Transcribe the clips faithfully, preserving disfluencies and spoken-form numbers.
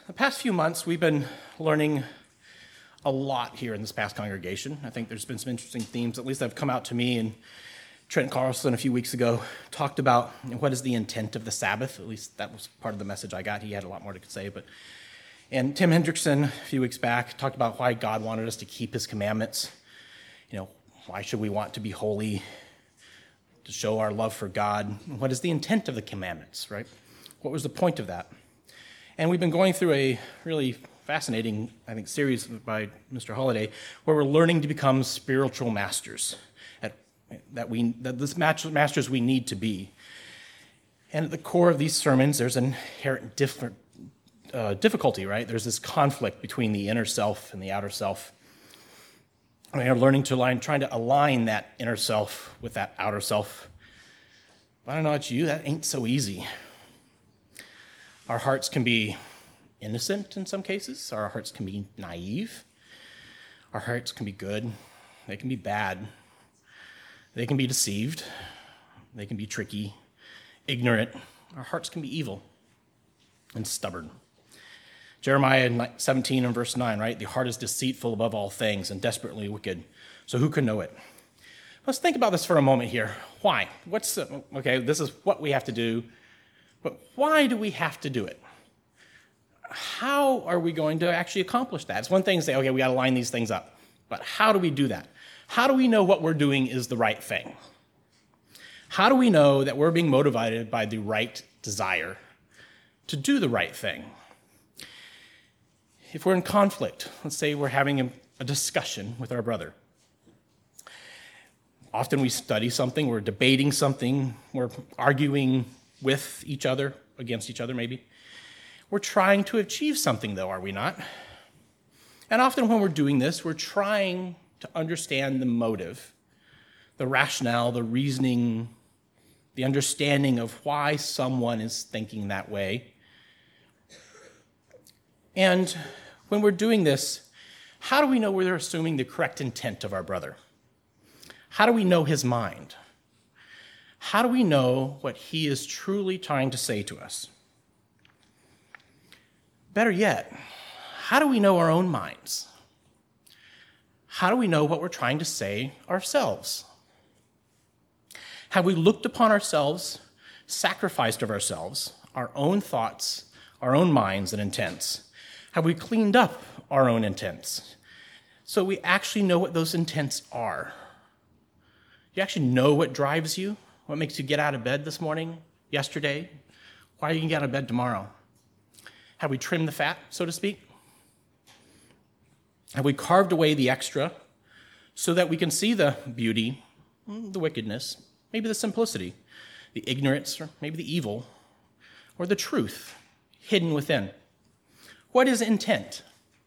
The past few months, we've been learning a lot here in this past congregation. I think there's been some interesting themes, at least that have come out to me. And Trent Carlson a few weeks ago talked about what is the intent of the Sabbath. At least that was part of the message I got. He had a lot more to say. But and Tim Hendrickson a few weeks back talked about why God wanted us to keep his commandments. You know, why should we want to be holy? To show our love for God. What is the intent of the commandments, right? What was the point of that? And we've been going through a really fascinating, I think, series by Mister Holliday, where we're learning to become spiritual masters, at, that we that this masters we need to be. And at the core of these sermons, there's an inherent different, uh, difficulty, right? There's this conflict between the inner self and the outer self. We are learning to align, trying to align that inner self with that outer self. But I don't know about you, that ain't so easy. Our hearts can be innocent in some cases. Our hearts can be naive. Our hearts can be good. They can be bad. They can be deceived. They can be tricky, ignorant. Our hearts can be evil and stubborn. Jeremiah seventeen and verse nine, right? The heart is deceitful above all things and desperately wicked. So who can know it? Let's think about this for a moment here. Why? What's the, okay, this is what we have to do. But why do we have to do it? How are we going to actually accomplish that? It's one thing to say, okay, we got to line these things up. But how do we do that? How do we know what we're doing is the right thing? How do we know that we're being motivated by the right desire to do the right thing? If we're in conflict, let's say we're having a, a discussion with our brother. Often we study something, we're debating something, we're arguing with each other, against each other maybe. We're trying to achieve something though, are we not? And often when we're doing this, we're trying to understand the motive, the rationale, the reasoning, the understanding of why someone is thinking that way. And when we're doing this, how do we know we're assuming the correct intent of our brother? How do we know his mind? How do we know what he is truly trying to say to us? Better yet, how do we know our own minds? How do we know what we're trying to say ourselves? Have we looked upon ourselves, sacrificed of ourselves, our own thoughts, our own minds and intents? Have we cleaned up our own intents so we actually know what those intents are? You actually know what drives you? What makes you get out of bed this morning, yesterday? Why are you going to get out of bed tomorrow? Have we trimmed the fat, so to speak? Have we carved away the extra so that we can see the beauty, the wickedness, maybe the simplicity, the ignorance, or maybe the evil, or the truth hidden within? What is intent?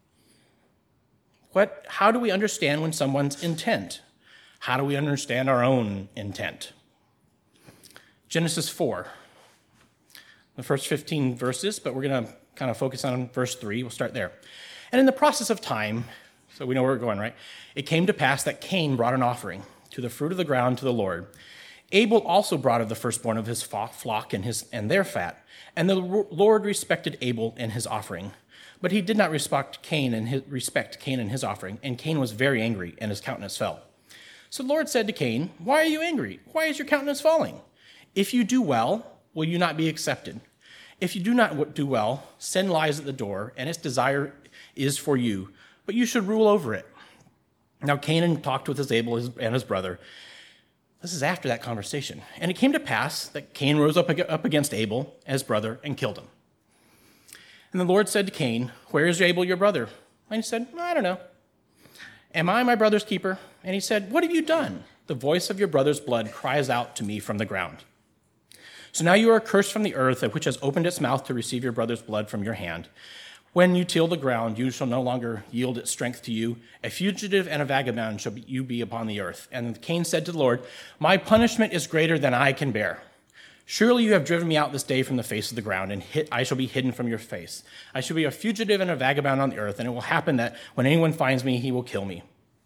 What, how do we understand when someone's intent? How do we understand our own intent? Genesis four, the first fifteen verses, but we're going to kind of focus on verse three. We'll start there. And in the process of time, so we know where we're going, right? It came to pass that Cain brought an offering to the fruit of the ground to the Lord. Abel also brought of the firstborn of his flock and his and their fat. And the Lord respected Abel and his offering, but he did not respect Cain and his, respect Cain and his offering. And Cain was very angry, and his countenance fell. So the Lord said to Cain, "Why are you angry? Why is your countenance falling? If you do well, will you not be accepted? If you do not do well, sin lies at the door, and its desire is for you, but you should rule over it." Now Cain talked with his Abel and his brother. This is after that conversation. And it came to pass that Cain rose up against Abel, his brother, and killed him. And the Lord said to Cain, "Where is Abel, your brother?" And he said, "I don't know." "Am I my brother's keeper?" And he said, "What have you done? The voice of your brother's blood cries out to me from the ground. So now you are cursed from the earth, which has opened its mouth to receive your brother's blood from your hand. When you till the ground, you shall no longer yield its strength to you. A fugitive and a vagabond shall you be upon the earth." And Cain said to the Lord, "My punishment is greater than I can bear. Surely you have driven me out this day from the face of the ground, and hit, I shall be hidden from your face. I shall be a fugitive and a vagabond on the earth, and it will happen that when anyone finds me, he will kill me."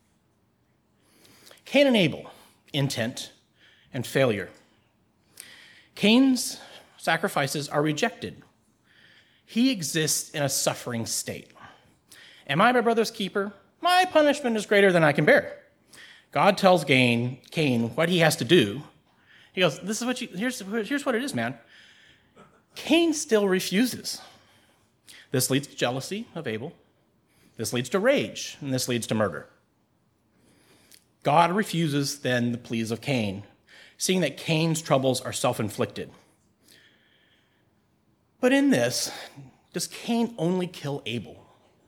Cain and Abel, intent and failure. Cain's sacrifices are rejected. he exists in a suffering state. Am I my brother's keeper? My punishment is greater than I can bear. God tells Cain, Cain what he has to do. He goes, this is what you, here's, here's what it is, man. Cain still refuses. This leads to jealousy of Abel. This leads to rage, and this leads to murder. God refuses then the pleas of Cain, seeing that Cain's troubles are self-inflicted. But in this, does Cain only kill Abel?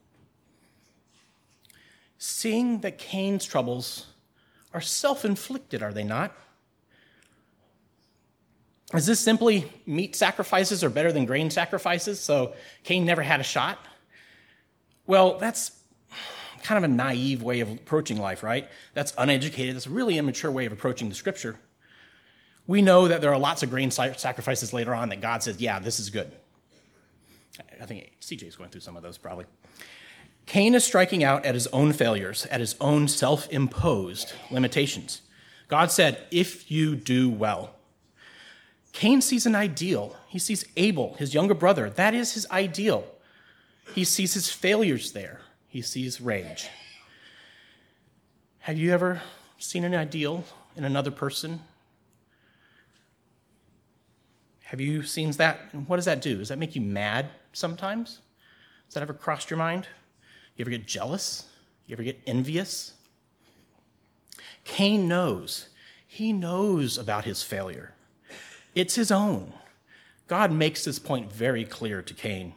Seeing that Cain's troubles are self-inflicted, are they not? Is this simply meat sacrifices are better than grain sacrifices, so Cain never had a shot? Well, that's kind of a naive way of approaching life, right? That's uneducated. That's a really immature way of approaching the scripture. We know that there are lots of grain sacrifices later on that God says, yeah, this is good. I think C J's going through some of those probably. Cain is striking out at his own failures, at his own self-imposed limitations. God said, if you do well. Cain sees an ideal. He sees Abel, his younger brother. That is his ideal. He sees his failures there. He sees rage. Have you ever seen an ideal in another person? Have you seen that? And what does that do? Does that make you mad sometimes? Has that ever crossed your mind? You ever get jealous? You ever get envious? Cain knows. He knows about his failure. It's his own. God makes this point very clear to Cain.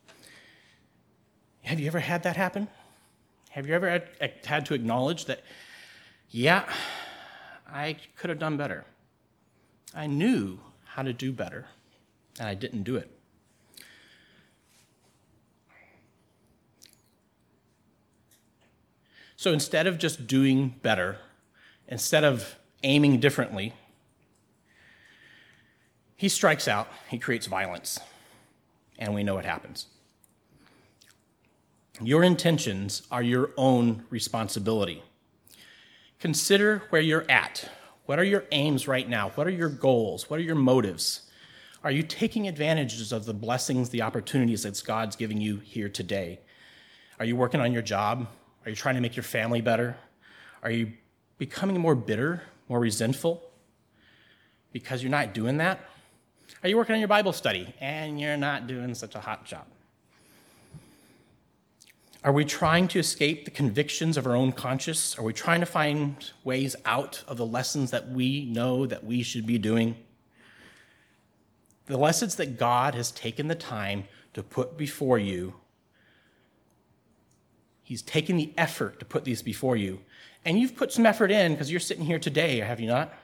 Have you ever had that happen? Have you ever had, had to acknowledge that, yeah, I could have done better. I knew how to do better, and I didn't do it. So instead of just doing better, instead of aiming differently, he strikes out, he creates violence, and we know what happens. Your intentions are your own responsibility. Consider where you're at. What are your aims right now? What are your goals? What are your motives? Are you taking advantages of the blessings, the opportunities that God's giving you here today? Are you working on your job? Are you trying to make your family better? Are you becoming more bitter, more resentful because you're not doing that? Are you working on your Bible study and you're not doing such a hot job? Are we trying to escape the convictions of our own conscience? Are we trying to find ways out of the lessons that we know that we should be doing? The lessons that God has taken the time to put before you. He's taken the effort to put these before you. And you've put some effort in because you're sitting here today, have you not?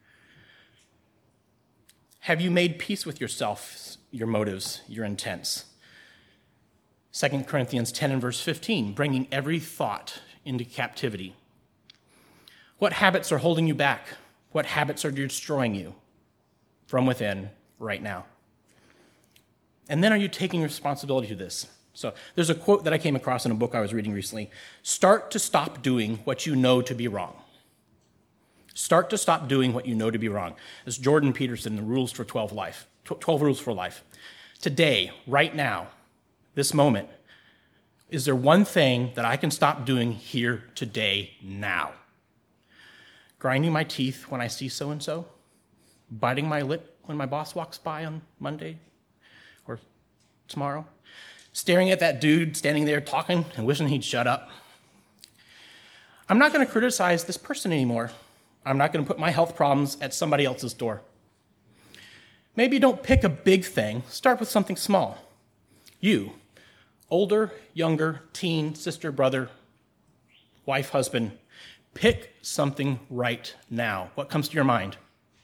Have you made peace with yourself, your motives, your intents? Second Corinthians ten and verse fifteen, bringing every thought into captivity. What habits are holding you back? What habits are destroying you from within right now? And then are you taking responsibility to this? So there's a quote that I came across in a book I was reading recently. Start to stop doing what you know to be wrong. Start to stop doing what you know to be wrong. It's Jordan Peterson, the Rules for twelve Life, twelve Rules for Life. Today, right now, this moment, is there one thing that I can stop doing here today now? Grinding my teeth when I see so-and-so? Biting my lip when my boss walks by on Monday or tomorrow? Staring at that dude standing there talking and wishing he'd shut up? I'm not going to criticize this person anymore. I'm not going to put my health problems at somebody else's door. Maybe don't pick a big thing. Start with something small. You, older, younger, teen, sister, brother, wife, husband, pick something right now. What comes to your mind?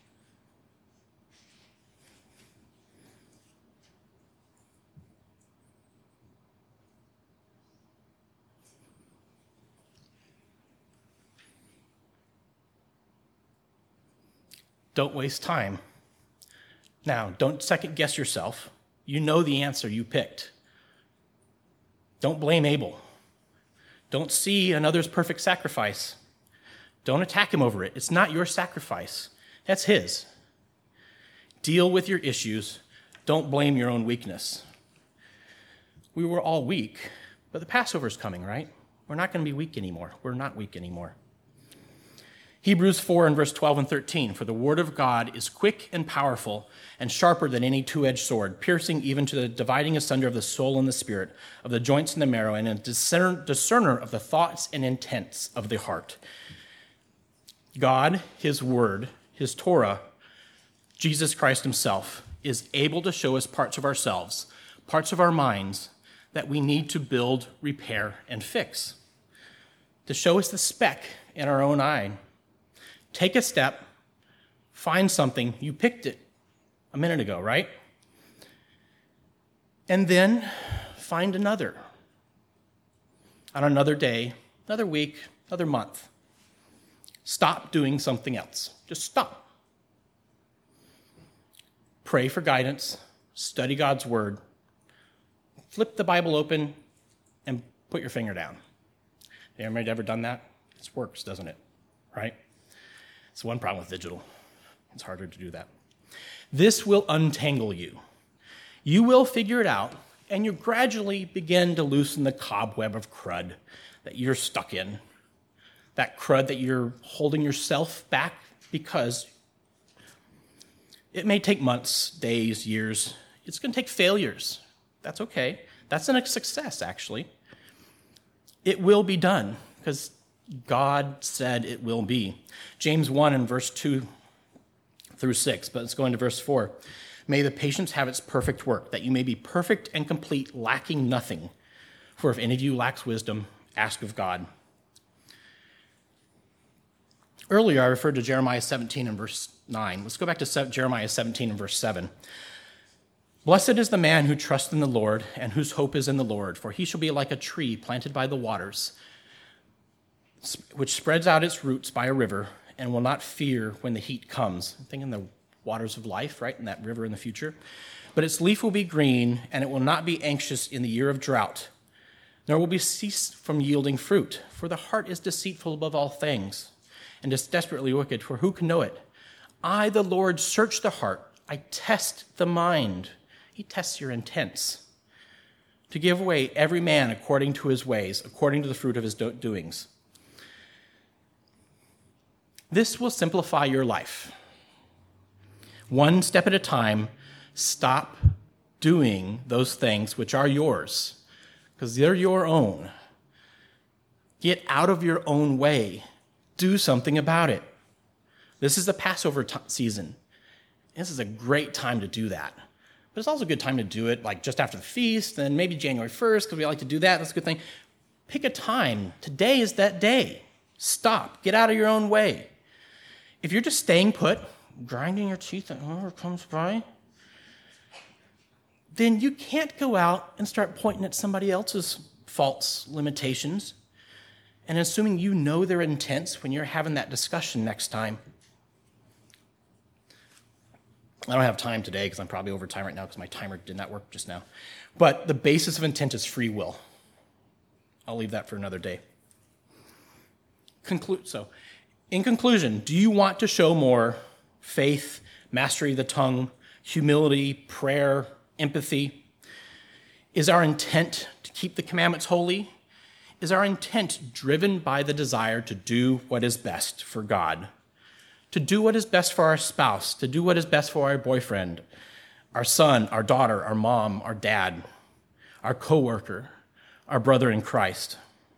Don't waste time. Now, don't second guess yourself. You know the answer you picked. Don't blame Abel. Don't see another's perfect sacrifice. Don't attack him over it. It's not your sacrifice. That's his. Deal with your issues. Don't blame your own weakness. We were all weak, but the Passover's coming, right? We're not going to be weak anymore. We're not weak anymore. Hebrews four and verse twelve and thirteen, for the word of God is quick and powerful and sharper than any two-edged sword, piercing even to the dividing asunder of the soul and the spirit, of the joints and the marrow, and a discerner, discerner of the thoughts and intents of the heart. God, his word, his Torah, Jesus Christ himself, is able to show us parts of ourselves, parts of our minds that we need to build, repair, and fix. To show us the speck in our own eye. Take a step, find something, you picked it a minute ago, right? And then find another. On another day, another week, another month. Stop doing something else. Just stop. Pray for guidance, study God's word, flip the Bible open, and put your finger down. Anybody ever done that? It works, doesn't it? Right? It's one problem with digital. It's harder to do that. This will untangle you. You will figure it out, and you gradually begin to loosen the cobweb of crud that you're stuck in. That crud that you're holding yourself back because it may take months, days, years. It's going to take failures. That's okay. That's a success, actually. It will be done because God said it will be. James one and verse two through six, but let's go into verse four. May the patience have its perfect work, that you may be perfect and complete, lacking nothing. For if any of you lacks wisdom, ask of God. Earlier, I referred to Jeremiah seventeen and verse nine. Let's go back to Jeremiah seventeen and verse seven. Blessed is the man who trusts in the Lord and whose hope is in the Lord, for he shall be like a tree planted by the waters, which spreads out its roots by a river and will not fear when the heat comes. I'm thinking the waters of life, right, in that river in the future. But its leaf will be green, and it will not be anxious in the year of drought, nor will be cease from yielding fruit. For the heart is deceitful above all things, and is desperately wicked, for who can know it? I, the Lord, search the heart. I test the mind. He tests your intents, to give away every man according to his ways, according to the fruit of his do- doings. This will simplify your life. One step at a time, stop doing those things which are yours, because they're your own. Get out of your own way. Do something about it. This is the Passover t- season. This is a great time to do that. But it's also a good time to do it like just after the feast, and maybe January first, because we like to do that. That's a good thing. Pick a time. Today is that day. Stop. Get out of your own way. If you're just staying put, grinding your teeth and whoever comes by, then you can't go out and start pointing at somebody else's faults, limitations, and assuming you know their intents when you're having that discussion next time. I don't have time today because I'm probably over time right now because my timer did not work just now. But the basis of intent is free will. I'll leave that for another day. Conclude. So, in conclusion, do you want to show more faith, mastery of the tongue, humility, prayer, empathy? Is our intent to keep the commandments holy? Is our intent driven by the desire to do what is best for God? To do what is best for our spouse, to do what is best for our boyfriend, our son, our daughter, our mom, our dad, our coworker, our brother in Christ?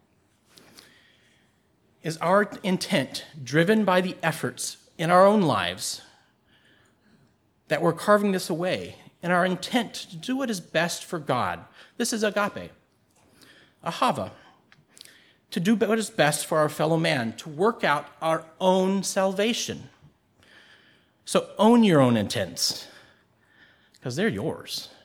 Is our intent driven by the efforts in our own lives that we're carving this away, and our intent to do what is best for God? This is agape, ahava, to do what is best for our fellow man, to work out our own salvation. So own your own intents, because they're yours.